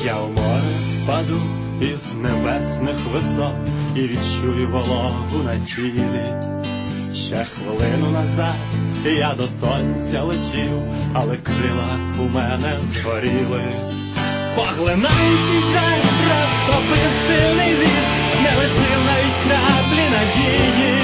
Я у море впаду із небесних висот і відчую вологу на тілі. Ще хвилину назад я до сонця летів, але крила у мене згоріли. Поглинаючий жаль розтопив сильний віз, не лишив навіть краплі надії.